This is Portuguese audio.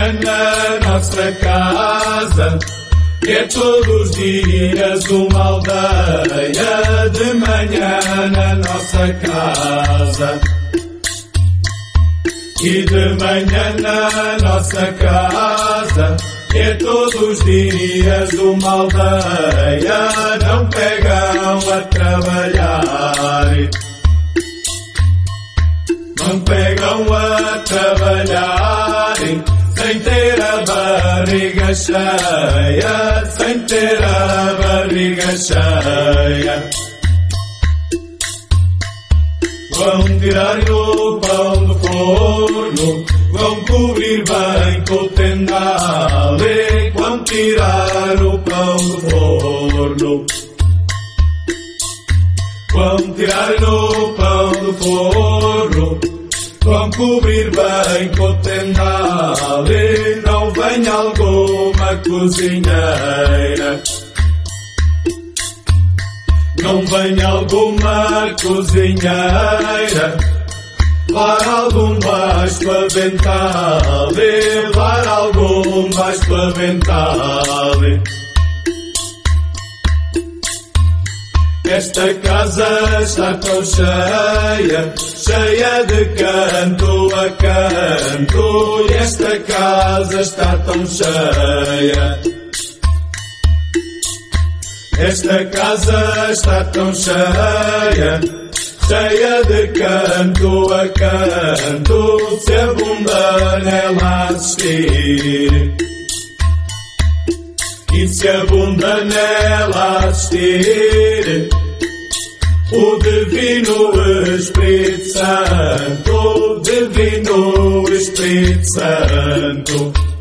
manhã na nossa casa, é todos os dias uma aldeia. De manhã na nossa casa, e de manhã na nossa casa, é todos os dias uma aldeia. Não pegam a trabalhar, não pegam a trabalhar, sem ter a barriga cheia, sem ter a barriga cheia. Vão tirar o pão do forno, vão cobrir bem com o tendal, e vão tirar o pão do forno. Vão tirar o pão do forno, vão cobrir bem com o tendal, e não vem alguma cozinheira, não vem alguma cozinheira, levar algum baixo para avental, levar algum baixo para avental. Esta casa está tão cheia, cheia de canto a canto, e esta casa está tão cheia. Esta casa está tão cheia, cheia de canto a canto, se abunda nela assistir, e se abunda nela assistir o Divino Espírito Santo, o Divino Espírito Santo.